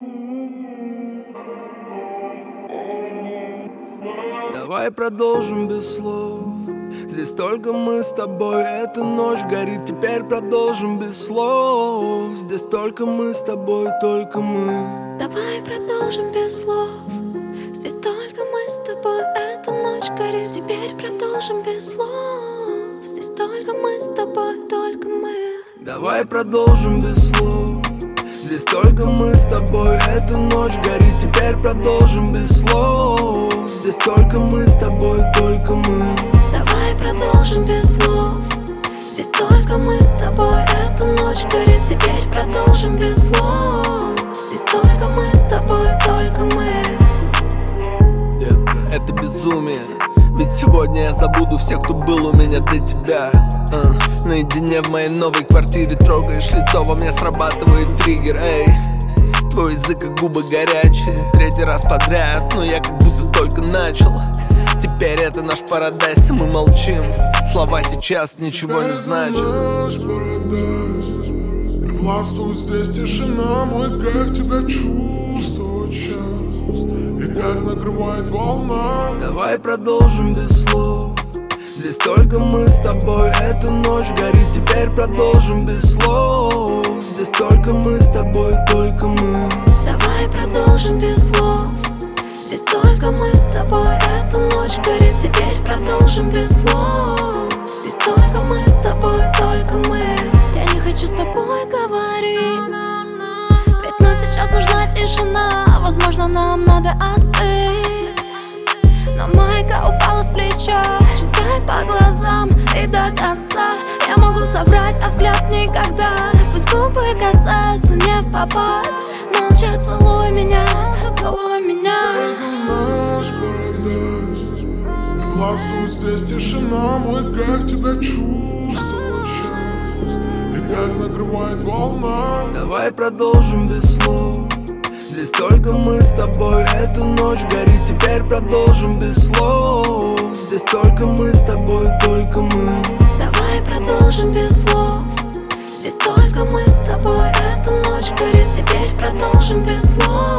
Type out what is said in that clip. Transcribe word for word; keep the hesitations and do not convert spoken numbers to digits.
Давай продолжим без слов. Здесь только мы с тобой. Эта ночь горит, теперь продолжим без слов. Здесь только мы с тобой, только мы. Давай продолжим без слов. Здесь только мы с тобой. Эта ночь горит, теперь продолжим без слов. Здесь только мы с тобой, только мы. Давай продолжим без слов. Здесь только мы с тобой. Эта ночь горит, теперь продолжим без слов. Здесь только мы с тобой, только мы. Давай продолжим без слов. Здесь только мы с тобой. Эта ночь горит, теперь продолжим без слов. Здесь только мы с тобой, только мы. Детка, это безумие. Ведь сегодня я забуду всех, кто был у меня до тебя. uh, Наедине в моей новой квартире трогаешь лицо, во мне срабатывает триггер. Эй, твой язык как губы горячие. Третий раз подряд, но я как будто только начал. Теперь это наш парадайз, и мы молчим. Слова сейчас ничего не значат. Властвует здесь тишина, мой как тебя чувствовать сейчас. И как накрывает волна. Давай продолжим без слов. Здесь только мы с тобой. Эта ночь горит, теперь продолжим без слов. Здесь только мы с тобой, только мы. Давай продолжим без слов. Здесь только мы с тобой. Эта ночь горит, теперь продолжим без слов. Здесь только мы с тобой, только мы. Я не хочу с тобой говорить, ведь нам сейчас нужна тишина. Возможно, нам надо остыть, но майка упала с плеча. Читай по глазам и до конца. Я могу соврать, а взгляд никогда. Пусть губы касаются не в попад. Молча целуй меня, целуй меня. Это наш парадайз. Властвует здесь тишина, мой как тебя чувствовать сейчас. И как накрывает волна. Давай продолжим без слов. Здесь только мы с тобой. Эта ночь горит, теперь продолжим без слов. Здесь только мы с тобой, только мы. Давай продолжим без слов. Здесь только мы с тобой. Эта ночь горит, теперь продолжим без слов.